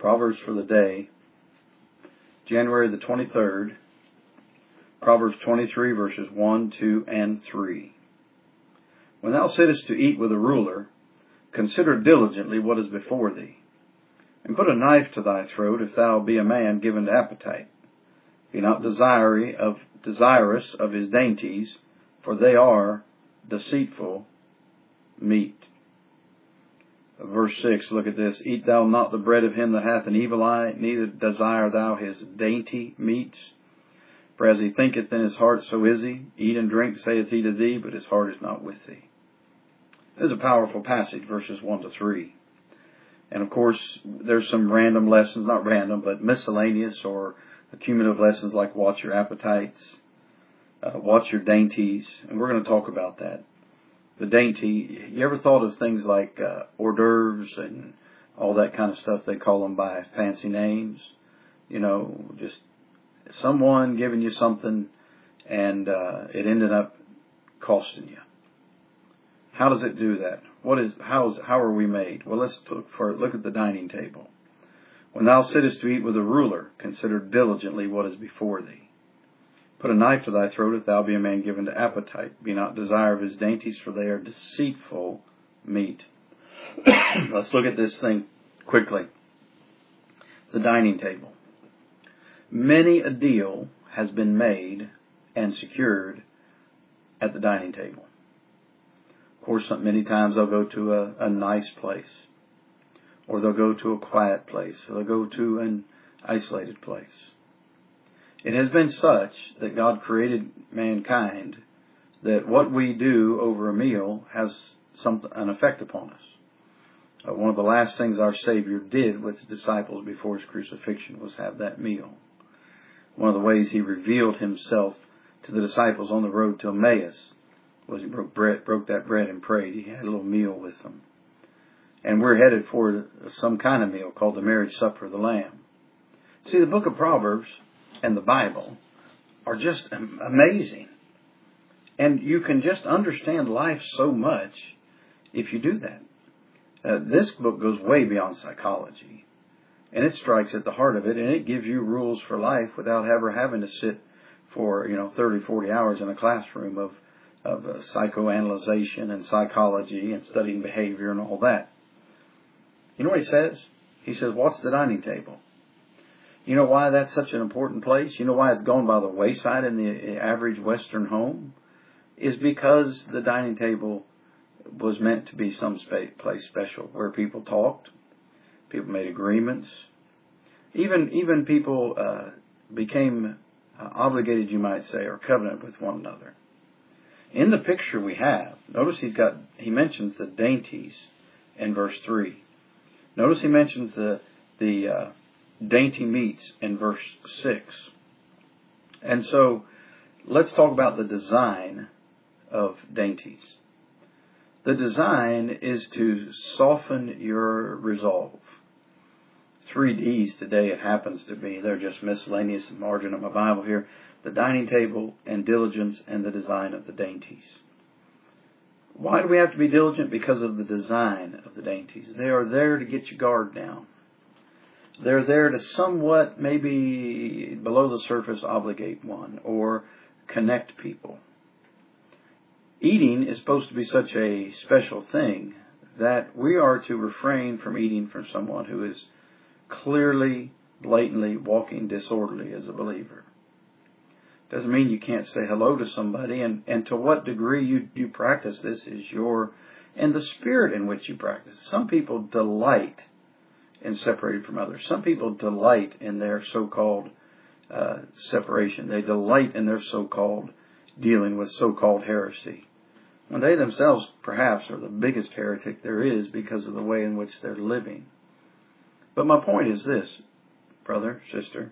Proverbs for the day, January the 23rd, Proverbs 23, verses 1, 2, and 3. When thou sittest to eat with a ruler, consider diligently what is before thee, and put a knife to thy throat if thou be a man given to appetite. Be not desirous of his dainties, for they are deceitful meat. Verse 6, look at this. Eat thou not the bread of him that hath an evil eye, neither desire thou his dainty meats. For as he thinketh in his heart, so is he. Eat and drink, saith he to thee, but his heart is not with thee. This is a powerful passage, verses 1 to 3. And of course, there's some random lessons, not random, but miscellaneous or accumulative lessons like watch your appetites, watch your dainties, and we're going to talk about that. The dainty, you ever thought of things like hors d'oeuvres and all that kind of stuff? They call them by fancy names. You know, just someone giving you something and it ended up costing you. How does it do that? How are we made? Well, let's look at the dining table. When thou sittest to eat with a ruler, consider diligently what is before thee. Put a knife to thy throat if thou be a man given to appetite. Be not desire of his dainties, for they are deceitful meat. Let's look at this thing quickly. The dining table. Many a deal has been made and secured at the dining table. Of course, many times they'll go to a nice place, or they'll go to a quiet place, or they'll go to an isolated place. It has been such that God created mankind that what we do over a meal has an effect upon us. One of the last things our Savior did with the disciples before his crucifixion was have that meal. One of the ways he revealed himself to the disciples on the road to Emmaus was he broke that bread and prayed. He had a little meal with them. And we're headed for some kind of meal called the marriage supper of the Lamb. See, the book of Proverbs and the Bible are just amazing. And you can just understand life so much if you do that. This book goes way beyond psychology. And it strikes at the heart of it, and it gives you rules for life without ever having to sit for 30, 40 hours in a classroom of psychoanalyzation and psychology and studying behavior and all that. You know what he says? He says, watch the dining table. You know why that's such an important place? You know why it's gone by the wayside in the average Western home? Is because the dining table was meant to be some place special where people talked, people made agreements, even people became obligated, you might say, or covenant with one another. In the picture we have, notice he mentions the dainties in verse 3. Notice he mentions the dainty meats in verse 6. And so, let's talk about the design of dainties. The design is to soften your resolve. 3 D's today it happens to be. They're just miscellaneous in the margin of my Bible here. The dining table and diligence and the design of the dainties. Why do we have to be diligent? Because of the design of the dainties. They are there to get your guard down. They're there to somewhat, maybe below the surface, obligate one or connect people. Eating is supposed to be such a special thing that we are to refrain from eating from someone who is clearly, blatantly walking disorderly as a believer. Doesn't mean you can't say hello to somebody, and to what degree you practice this is and the spirit in which you practice. Some people delight in separating from others. Some people delight in their so-called separation. They delight in their so-called dealing with so-called heresy. When they themselves perhaps are the biggest heretic there is because of the way in which they're living. But my point is this, brother, sister.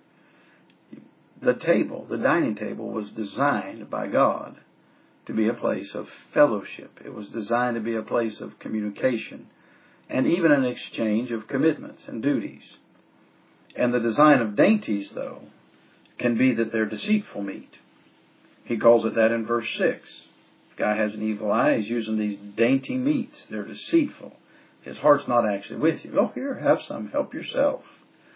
The dining table was designed by God to be a place of fellowship. It was designed to be a place of communication and even an exchange of commitments and duties. And the design of dainties, though, can be that they're deceitful meat. He calls it that in verse 6. The guy has an evil eye. He's using these dainty meats. They're deceitful. His heart's not actually with you. Oh, here, have some. Help yourself.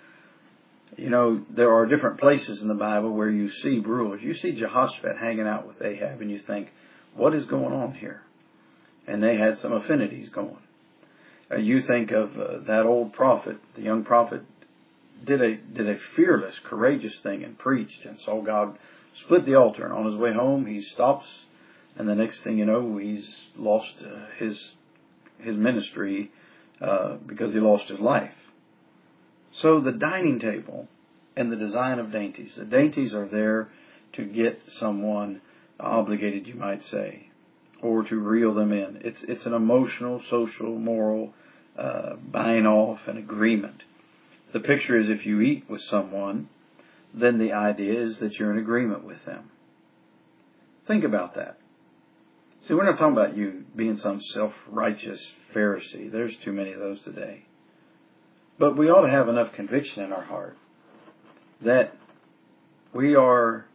You know, there are different places in the Bible where you see rulers. You see Jehoshaphat hanging out with Ahab, and you think, what is going on here? And they had some affinities going. You think of that old prophet, the young prophet, did a fearless, courageous thing and preached and saw God split the altar. And on his way home, he stops, and the next thing you know, he's lost his ministry because he lost his life. So the dining table and the design of dainties. The dainties are there to get someone obligated, you might say, or to reel them in. It's an emotional, social, moral buying off, an agreement. The picture is if you eat with someone, then the idea is that you're in agreement with them. Think about that. See, we're not talking about you being some self-righteous Pharisee. There's too many of those today. But we ought to have enough conviction in our heart that we are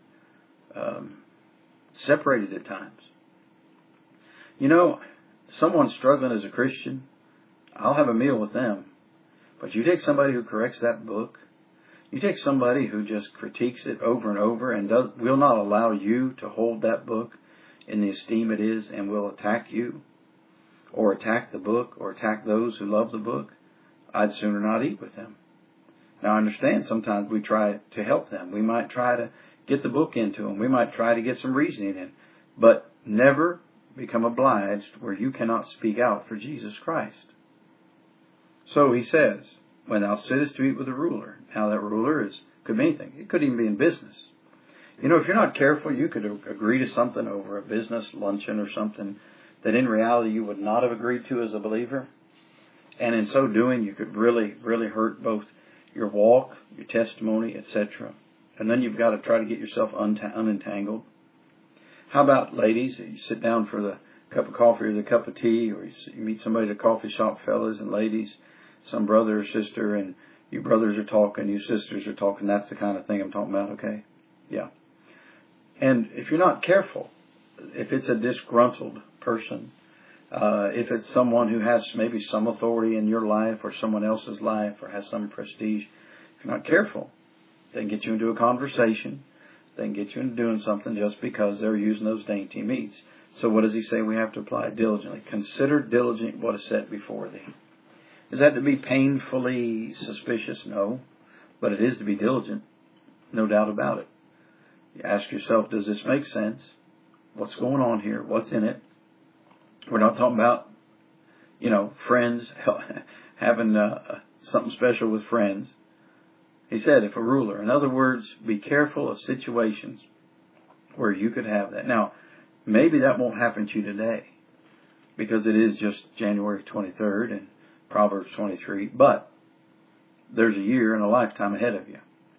separated at times. You know, someone struggling as a Christian, I'll have a meal with them. But you take somebody who corrects that book, you take somebody who just critiques it over and over and will not allow you to hold that book in the esteem it is and will attack you or attack the book or attack those who love the book, I'd sooner not eat with them. Now, I understand sometimes we try to help them. We might try to get the book into them. We might try to get some reasoning in. But never become obliged where you cannot speak out for Jesus Christ. So he says, when thou sittest to eat with a ruler. Now that ruler could be anything. It could even be in business. You know, if you're not careful, you could agree to something over a business luncheon or something that in reality you would not have agreed to as a believer. And in so doing, you could really, really hurt both your walk, your testimony, etc. And then you've got to try to get yourself unentangled. How about ladies? You sit down for the cup of coffee or the cup of tea, or you meet somebody at a coffee shop, fellas and ladies, some brother or sister, and you brothers are talking, you sisters are talking. That's the kind of thing I'm talking about, okay? Yeah. And if you're not careful, if it's a disgruntled person, if it's someone who has maybe some authority in your life or someone else's life or has some prestige, if you're not careful, they can get you into a conversation. They can get you into doing something just because they're using those dainty meats. So what does he say we have to apply? Diligently. Consider diligent what is set before thee. Is that to be painfully suspicious? No. But it is to be diligent. No doubt about it. You ask yourself, does this make sense? What's going on here? What's in it? We're not talking about, friends, having something special with friends. He said, if a ruler. In other words, be careful of situations where you could have that. Now, maybe that won't happen to you today because it is just January 23rd and Proverbs 23. But there's a year and a lifetime ahead of you.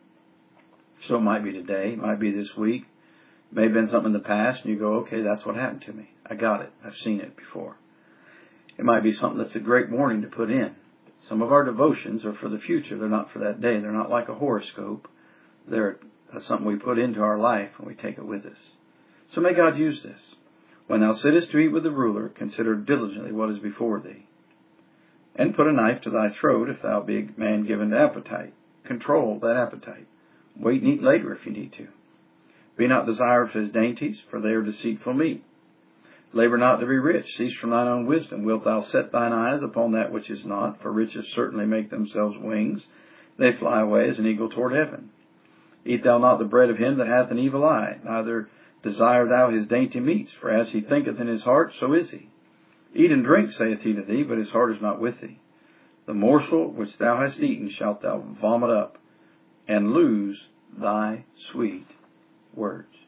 So it might be today, it might be this week. May have been something in the past, and you go, okay, that's what happened to me. I got it. I've seen it before. It might be something that's a great warning to put in. Some of our devotions are for the future. They're not for that day. They're not like a horoscope. They're something we put into our life, and we take it with us. So may God use this. When thou sittest to eat with the ruler, consider diligently what is before thee. And put a knife to thy throat, if thou be a man given to appetite. Control that appetite. Wait and eat later if you need to. Be not desirous of his dainties, for they are deceitful meat. Labor not to be rich. Cease from thine own wisdom. Wilt thou set thine eyes upon that which is not? For riches certainly make themselves wings. They fly away as an eagle toward heaven. Eat thou not the bread of him that hath an evil eye, neither desire thou his dainty meats. For as he thinketh in his heart, so is he. Eat and drink, saith he to thee, but his heart is not with thee. The morsel which thou hast eaten shalt thou vomit up, and lose thy sweet words.